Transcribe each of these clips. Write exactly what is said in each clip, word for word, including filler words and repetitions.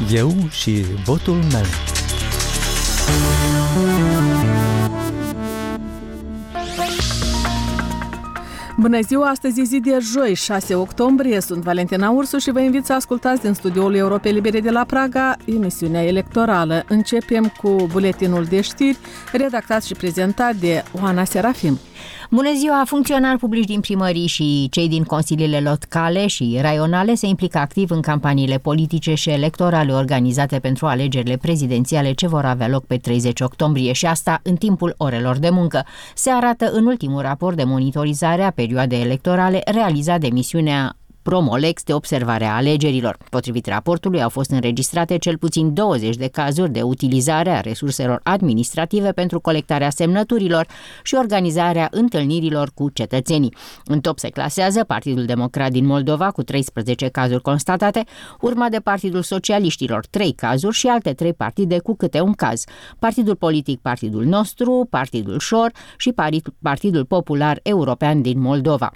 Eu și votul meu. Bună ziua, astăzi e zi de joi, șase octombrie. Sunt Valentina Ursu și vă invit să ascultați din studioul Europei Libere de la Praga emisiunea electorală. Începem cu buletinul de știri, redactat și prezentat de Oana Serafim. Bună ziua! Funcționari publici din primării și cei din consiliile locale și raionale se implică activ în campaniile politice și electorale organizate pentru alegerile prezidențiale ce vor avea loc pe treizeci octombrie și asta în timpul orelor de muncă. Se arată în ultimul raport de monitorizare a perioadei electorale realizat de misiunea Promolex de observare a alegerilor. Potrivit raportului, au fost înregistrate cel puțin douăzeci de cazuri de utilizare a resurselor administrative pentru colectarea semnăturilor și organizarea întâlnirilor cu cetățenii. În top se clasează Partidul Democrat din Moldova cu treisprezece cazuri constatate, urmat de Partidul Socialiștilor trei cazuri și alte trei partide cu câte un caz. Partidul politic Partidul Nostru, Partidul Șor și Partidul Popular European din Moldova.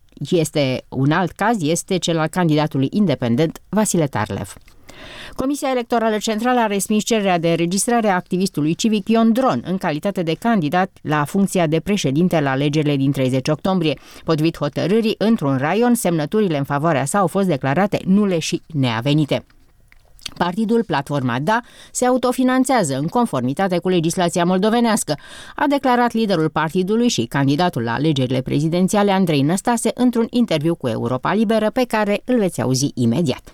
Este un alt caz, este cel al candidatului independent Vasile Tarlev. Comisia Electorală Centrală a respins cererea de înregistrare a activistului civic Ion Dron în calitate de candidat la funcția de președinte la alegerile din treizeci octombrie. Potrivit hotărârii, într-un raion, semnăturile în favoarea sa au fost declarate nule și neavenite. Partidul Platforma Da se autofinanțează în conformitate cu legislația moldovenească, a declarat liderul partidului și candidatul la alegerile prezidențiale Andrei Năstase într-un interviu cu Europa Liberă pe care îl veți auzi imediat.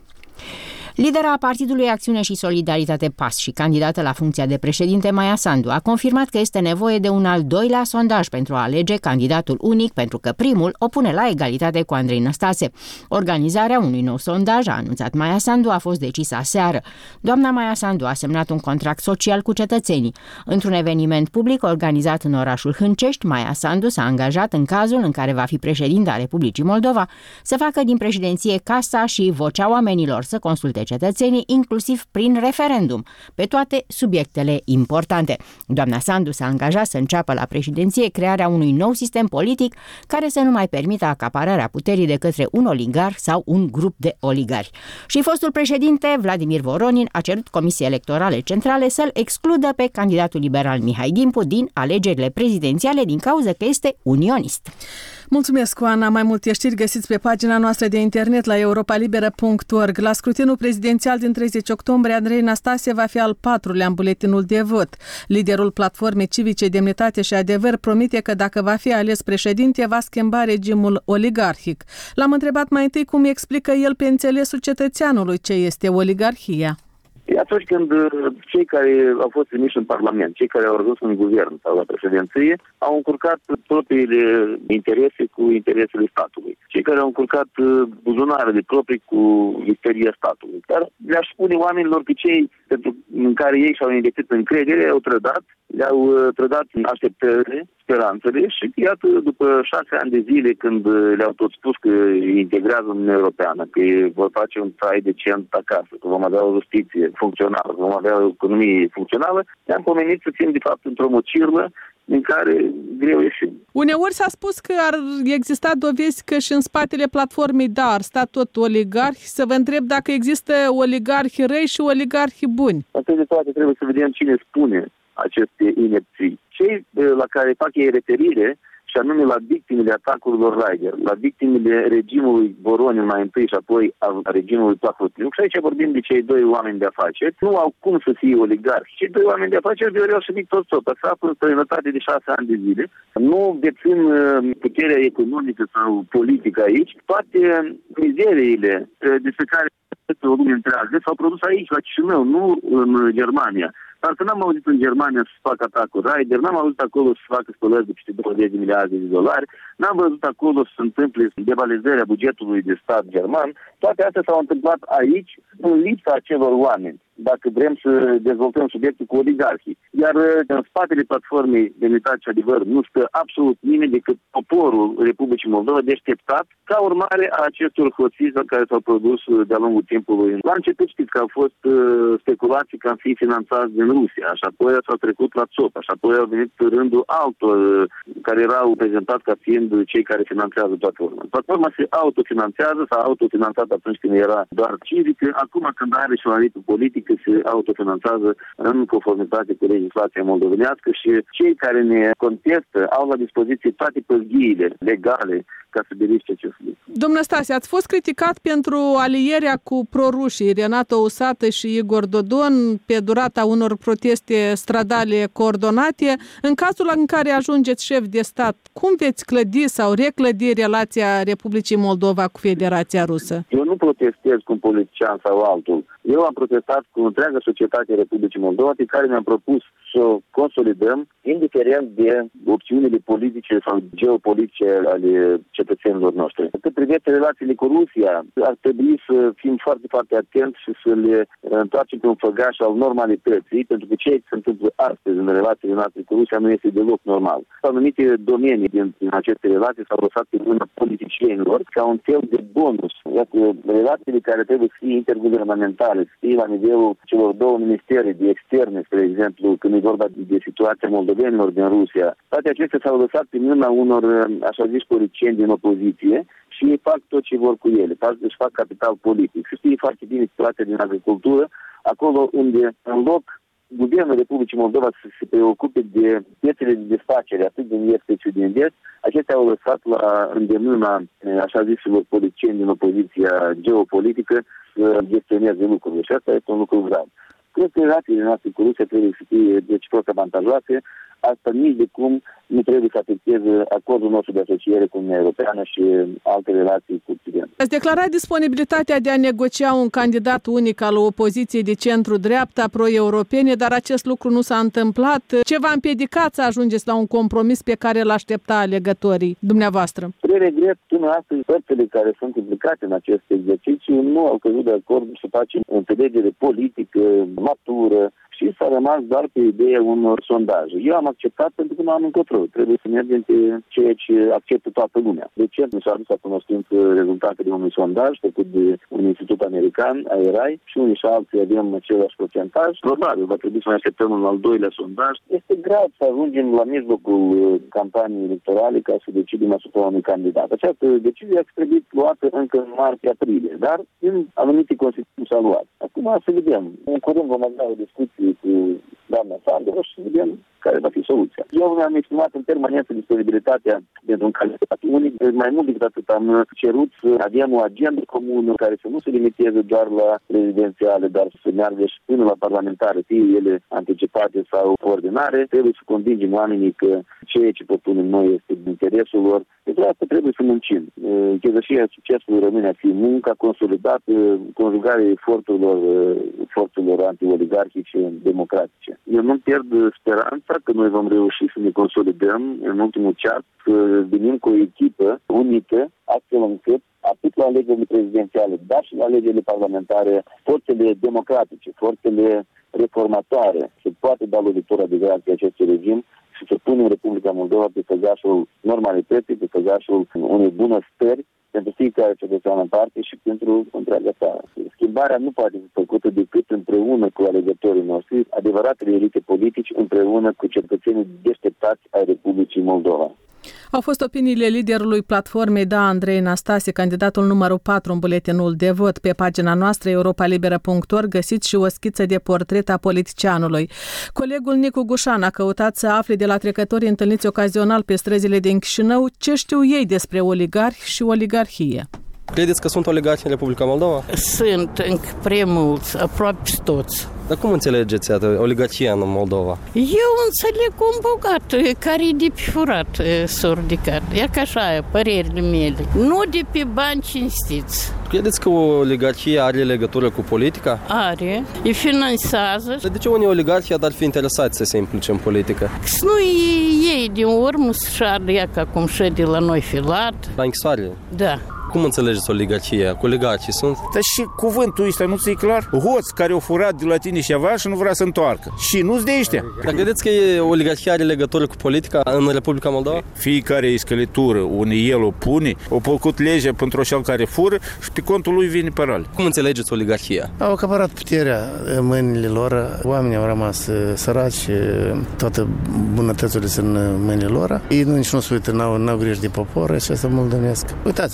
Lidera Partidului Acțiune și Solidaritate P A S și candidată la funcția de președinte Maia Sandu a confirmat că este nevoie de un al doilea sondaj pentru a alege candidatul unic, pentru că primul o pune la egalitate cu Andrei Năstase. Organizarea unui nou sondaj, a anunțat Maia Sandu, a fost decisă aseară. Doamna Maia Sandu a semnat un contract social cu cetățenii. Într-un eveniment public organizat în orașul Hâncești, Maia Sandu s-a angajat, în cazul în care va fi președinta Republicii Moldova, să facă din președinție casa și vocea oamenilor, să consulte cetățenii, inclusiv prin referendum, pe toate subiectele importante. Doamna Sandu s-a angajat să înceapă la președinție crearea unui nou sistem politic care să nu mai permită acapararea puterii de către un oligar sau un grup de oligari. Și fostul președinte Vladimir Voronin a cerut Comisiei Electorale Centrale să-l excludă pe candidatul liberal Mihai Dimpu din alegerile prezidențiale din cauza că este unionist. Mulțumesc, Oana. Mai multe știri găsiți pe pagina noastră de internet la europa liberă punct org. La scrutinul prezidențial din treizeci octombrie, Andrei Năstase va fi al patrulea în buletinul de vot. Liderul Platformei Civice, Demnitate și Adevăr promite că dacă va fi ales președinte, va schimba regimul oligarhic. L-am întrebat mai întâi cum explică el pe înțelesul cetățeanului ce este oligarhia. E atunci când cei care au fost trimiși în Parlament, cei care au ajuns în guvern sau la președinție, au încurcat propriile interese cu interesele statului. Cei care au încurcat buzunarele proprii cu isteria statului. Dar le-aș spune oamenilor că cei pentru în care ei și-au investit încredere, au trădat, le-au trădat așteptările, speranțele și iată, după șase ani de zile când le-au tot spus că integrează Uniunea Europeană, că vor face un trai decent acasă, că vom avea o justiție funcțională, că vom avea o economie funcțională, ne-am pomenit să fim de fapt într-o mocirlă din care greu ieșim. Uneori s-a spus că ar exista dovezi că și în spatele platformei Da ar sta tot oligarhi. Să vă întreb dacă există oligarhi răi și oligarhi buni. Atât de toate trebuie să vedem cine spune aceste inepții. Cei la care fac ei referire, și anume la victimele atacurilor Raider, la victimele regimului Voronin mai întâi și apoi a regimului Plahotniuc. Și aici vorbim de cei doi oameni de afaceri. Nu au cum să fie oligarhi. Cei doi oameni de afaceri viorel și Victor Sota se află în străinătate de șase ani de zile. Nu dețin puterea economică sau politică aici. Toate mizeriile despre care o lume întreagă s-au produs aici, la Chișinău, nu în Germania. Dar că n-am auzit în Germania să facă atacuri Raider, n-am auzit acolo să facă spălări de peste douăzeci de miliarde de dolari, n-am văzut acolo să se întâmple devalizarea bugetului de stat german. Toate astea s-au întâmplat aici, în lipsa acelor oameni, dacă vrem să dezvoltăm subiectul cu oligarhii. Iar în spatele platformei Demnitate și Adevăr nu stă absolut nimeni decât poporul Republicii Moldova deșteptat ca urmare a acestor hoțizări care s-au produs de-a lungul timpului. La început știți că au fost speculații că am fi finanțați din Rusia, și apoi s-au trecut la țopa, și apoi au venit rândul altor care erau prezentați ca fiind cei care finanțează platforma. Platforma se autofinanțează, s-a autofinanțat atunci când era doar civică, acum când are și o arită politică, că se autofinanțează în conformitate cu legislația moldovenească și cei care ne contestă au la dispoziție toate pârghiile legale ca să verifice acest lucru. Domnule Stase, ați fost criticat pentru alierea cu prorușii Renato Usată și Igor Dodon pe durata unor proteste stradale coordonate. În cazul în care ajungeți șef de stat, cum veți clădi sau reclădi relația Republicii Moldova cu Federația Rusă? Eu nu protestez cu un politician sau altul. Eu am protestat cu întreaga societate Republicii Moldova, pe care mi-am propus să o consolidăm, indiferent de opțiunile politice sau geopolitice ale cetățenilor noștri. Cât privește relațiile cu Rusia, ar trebui să fim foarte, foarte atenți și să le întoarcem pe un făgaș al normalității, pentru că ceea ce se întâmplă astăzi în relațiile noastre cu Rusia nu este deloc normal. Anumite domenii din, din aceste relații s-au lăsat pe mâna politicienilor ca un fel de bonus. Iată, relațiile care trebuie să fie interguvernamentale, să fie la nivelul celor două ministere de externe, spre exemplu, când e vorba de situația moldovenilor din Rusia. Toate acestea s-au lăsat pe mâna unor, așa zis, politicieni din opoziție și ei fac tot ce vor cu ele, fac, își fac capital politic. Și știi foarte bine situația din agricultură, acolo unde, în loc, Guvernul Republicii Moldova să se preocupe de piețele de desfacere, atât din est cât și din vest, acestea au lăsat la îndemâna, așa zisilor politicieni din opoziția geopolitică să gestioneze lucrurile. Și asta este un lucru grav. Cred că relațiile noastre cu Rusia trebuie să fie reciproc avantajoase. Asta nici de cum nu trebuie să afecteze acordul nostru de asociere cu Uniunea Europeană și alte relații cu Occidentul. Ați declarat disponibilitatea de a negocia un candidat unic al opoziției de centru-dreapta pro-europene, dar acest lucru nu s-a întâmplat. Ce v-a împiedicat să ajungeți la un compromis pe care îl aștepta alegătorii dumneavoastră? Spre regret, până astăzi, părțile care sunt implicate în acest exercițiu nu au căzut de acord să facem o înțelegere politică, matură, și s-a rămas doar pe ideea unor sondaje. Eu am acceptat pentru că nu am încotro. Trebuie să mergem pe ceea ce acceptă toată lumea. De ce nu s-a adus la cunoștință rezultatele unui sondaj făcut de un institut american, A R I, și unii și alții avem același procentaj. Probabil va trebui să mai așteptăm un al doilea sondaj. Este grav să ajungem la mijlocul campaniei electorale ca să decidem asupra unui candidat. Această decizie a trebuit luată încă în martie-aprilie, dar din anumite constituții s-a luat. Acum să vedem. În curând vom avea o discuție cu doamna Sandro și să vedem care va fi soluția. Eu mi-am exprimat în permanență disponibilitatea pentru un candidat unic. Mai mult decât atât am cerut să avem o agendă comună care să nu se limiteze doar la prezidențiale, dar să meargă și până la parlamentare, fie ele anticipate sau ordinare. Trebuie să convingem oamenii că ceea ce propunem noi este din interesul lor. Pentru asta trebuie să muncim. Chezășia succesului rămâne a fi munca consolidată, conjugarea eforturilor, eforturilor anti-oligarhice democratice. Eu nu pierd speranța că noi vom reuși să ne consolidăm în ultimul ceas, să venim cu o echipă unică, astfel încât atât la alegerile prezidențiale, dar și la alegerile parlamentare, forțele democratice, forțele reformatoare se poate da lovitura de grație acestui regim și să punem Republica Moldova pe făgașul normalității, pe făgașul unei bunăstări pentru fiecare cetățean în parte și pentru întreaga țară. Schimbarea nu poate fi făcută decât împreună cu alegătorii noștri, adevăratele elite politici, împreună cu cetățenii deșteptați ai Republicii Moldova. Au fost opiniile liderului platformei Da, Andrei Nastase, candidatul numărul patru în buletinul de vot. Pe pagina noastră europa liberă punct org găsiți și o schiță de portret a politicianului. Colegul Nicu Gușan a căutat să afle de la trecătorii întâlniți ocazional pe străzile din Chișinău ce știu ei despre oligarhi și oligarhie. Credeți că sunt oligarhi în Republica Moldova? Sunt încă prea mulți, aproape toți. Dar cum înțelegeți atât, oligarhia în Moldova? Eu înțeleg un bogat care e de pe furat s-a ridicat. E ca așa, părerile mele. Nu de pe bani cinstiți. Credeți că oligarhia are legătură cu politica? Are. E finanțează. De ce unii oligarhi ar fi interesați să se implice în politică? Că nu ei din urmă să șadă ea ca cum șede la noi filat. La închisoare? Da. Cum înțelegeți oligarhia? Oligarhii sunt? Dar și cuvântul ăsta nu ți-e clar? Hoț care a furat de la tine ceva și nu vrea să întoarcă. Și nu-ți de ăștia. Dar credeți că oligarhia are legătură cu politica în Republica Moldova? Fiecare iscălitură unde el o pune, o făcut legea pentru cel care fură și pe contul lui vine părale. Cum înțelegeți oligarhia? Au acaparat puterea în mâinile lor, oamenii au rămas săraci, toate bunătățile sunt în mâinile lor. Ei nici nu se uită, n-au, n-au grijă de popor și asta mult dănesc. Uitați-vă cine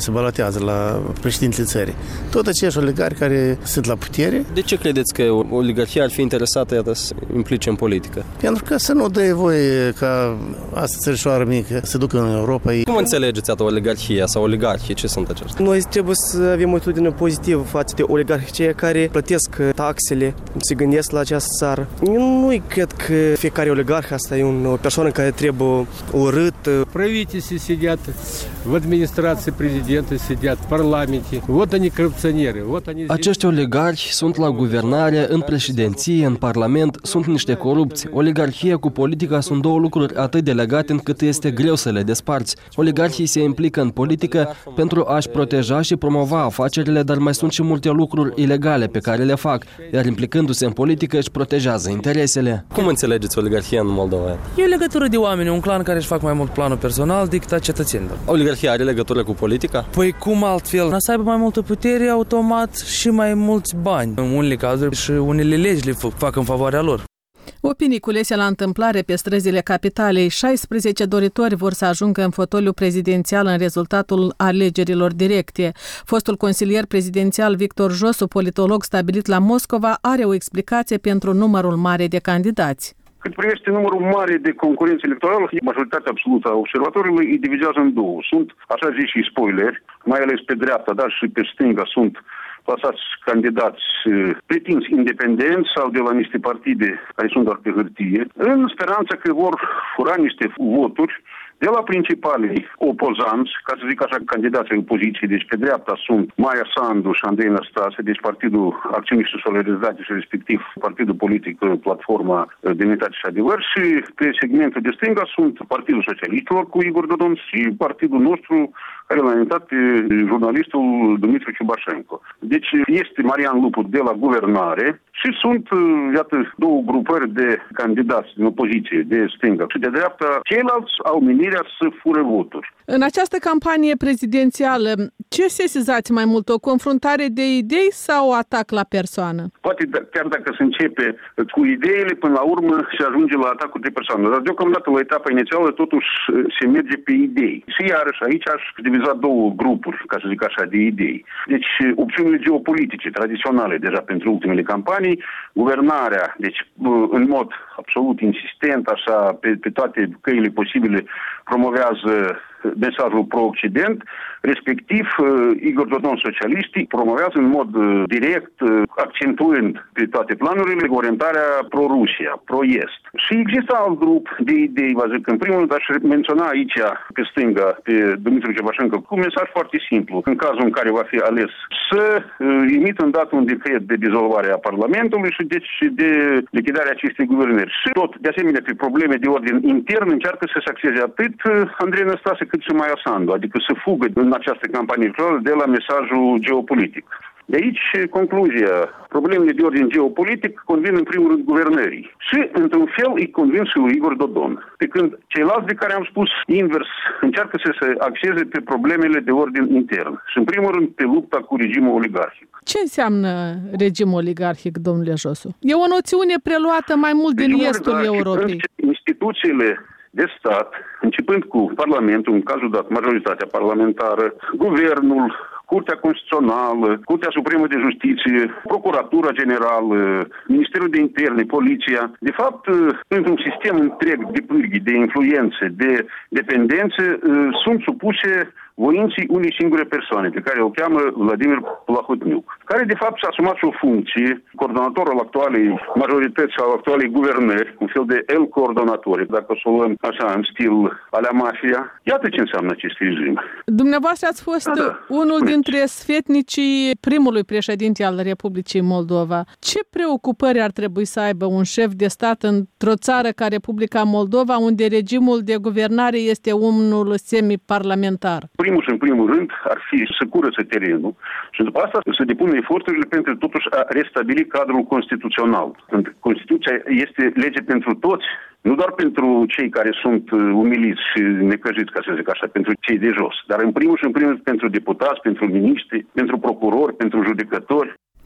se balotează la președintele țării. Tot acești oligari care sunt la putere. De ce credeți că oligarhia ar fi interesată, iată, să implice în politică? Pentru că să nu dă voie ca asta țărișoară mică să ducă în Europa. Cum înțelegeți atât oligarhia sau oligarhii? Ce sunt aceștia? Noi trebuie să avem o atitudine pozitivă față de oligarhii, cei care plătesc taxele, se gândesc la această țară. Eu nu cred că fiecare oligarh asta e o persoană care trebuie urâtă. Правительстве сидят, в администрации президента сидят, в парламенте. Вот они коррупционеры. Вот они. Acești oligarhi sunt la guvernare, în președinție, în parlament, sunt niște corupți. Oligarhia cu politica sunt două lucruri atât de legate încât este greu să le desparți. Oligarhii se implică în politică pentru a-și proteja și promova afacerile, dar mai sunt și multe lucruri ilegale pe care le fac, iar implicându-se în politică își protejează interesele. Cum înțelegeți oligarhia în Moldova? E o legătură de oameni, un clan care își fac mai mult planul personal decât a cetățenilor. Oligarhia are legătură cu politica? Păi cum altfel? Să aibă mai multă putere, automat și mai mulți bani. În unele cazuri și unele legi le fac în favoarea lor. Opinii culese la întâmplare pe străzile capitalei. șaisprezece doritori vor să ajungă în fotoliu prezidențial în rezultatul alegerilor directe. Fostul consilier prezidențial Victor Josu, politolog stabilit la Moscova, are o explicație pentru numărul mare de candidați. Cât privește numărul mare de concurenți electorali, majoritatea absolută a observatorilor îi divizează în două. Sunt, așa zis, și spoileri, mai ales pe dreapta, dar și pe stânga sunt plasați candidați pretinți independenți sau de la niște partide care sunt doar pe hârtie, în speranța că vor fura niște voturi de la principalii opozanți, ca să zic așa, candidații opoziției. Deci pe dreapta sunt Maia Sandu și Andrei Năstase, deci Partidul Acțiuni și Solidaritate și respectiv Partidul Politic Platforma Demnitate și Adevăr, și pe segmentul de stânga sunt Partidul Socialiștilor cu Igor Dodon și partidul nostru care l-a invitat pe jurnalistul Dumitru Ciubașenko. Deci este Marian Lupu de la guvernare și sunt, iată, două grupări de candidați din opoziție, de stânga și de dreapta. Ceilalți au menirea să fure voturi. În această campanie prezidențială, ce sesizați mai mult? O confruntare de idei sau atac la persoană? Poate chiar dacă se începe cu ideile, până la urmă se ajunge la atacul de persoană. Dar deocamdată la etapa inițială totuși se merge pe idei. Și iarăși aici aș diviza două grupuri, ca să zic așa, de idei. Deci opțiunile geopolitice tradiționale deja pentru ultimele campanii, guvernarea, deci în mod absolut insistent, așa, pe, pe toate căile posibile, promovează mesajul pro-Occident, respectiv Igor Dodon, socialiștii, promovează în mod direct, accentuând pe toate planurile, orientarea pro-Rusia, pro-Est. Și există alt grup de idei, vă zic, în primul rând aș menționa aici, pe stânga, pe Dumitru Ciubașenko, cu un mesaj foarte simplu, în cazul în care va fi ales, să emită îndată un decret de dizolvare a Parlamentului și deci de lichidarea acestei guvernări. Și tot, de asemenea, pe probleme de ordin intern, încearcă să se axeze atât Andrei Năstase cât și Maia Sandu, adică să fugă în această campanie electorală de la mesajul geopolitic. De aici, concluzia, problemele de ordin geopolitic convin în primul rând guvernării și, într-un fel, îi convin și lui Igor Dodon. Pe când ceilalți de care am spus invers încearcă să se axeze pe problemele de ordin intern și, în primul rând, pe lupta cu regimul oligarhic. Ce înseamnă regimul oligarhic, domnule Josu? E o noțiune preluată mai mult din estul Europei. Instituțiile de stat, începând cu Parlamentul, în cazul dat majoritatea parlamentară, guvernul, Curtea Constituțională, Curtea Supremă de Justiție, Procuratura Generală, Ministerul de Interne, Poliția, de fapt, într-un sistem întreg de pârghii, de influențe, de dependențe, sunt supuse voinții unei singure persoane, pe care o cheamă Vladimir Plahotniuc, care de fapt și-a asumat o funcție, coordonator al actualei majorități sau actualei guvernări, un fel de el coordonator, dacă o să o luăm așa în stil alea mafia. Iată ce înseamnă acest regim. Dumneavoastră ați fost da, da. unul dintre sfetnicii primului președinte al Republicii Moldova. Ce preocupări ar trebui să aibă un șef de stat într-o țară ca Republica Moldova, unde regimul de guvernare este unul semi-parlamentar? Primul și în primul rând ar fi să curățe terenul și după asta să depună eforturile pentru totuși a restabili cadrul constituțional. Constituția este lege pentru toți, nu doar pentru cei care sunt umiliți și necăjiți, ca să zic așa, pentru cei de jos, dar în primul și în primul rând pentru deputați, pentru miniștri, pentru procurori, pentru judecători.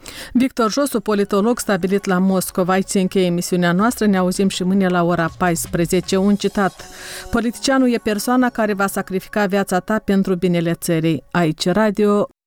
Victor Josu, politolog stabilit la Moscova. Aici se încheie emisiunea noastră. Ne auzim și mâine la ora paisprezece. Un citat. Politicianul e persoana care va sacrifica viața ta pentru binele țării. Aici Radio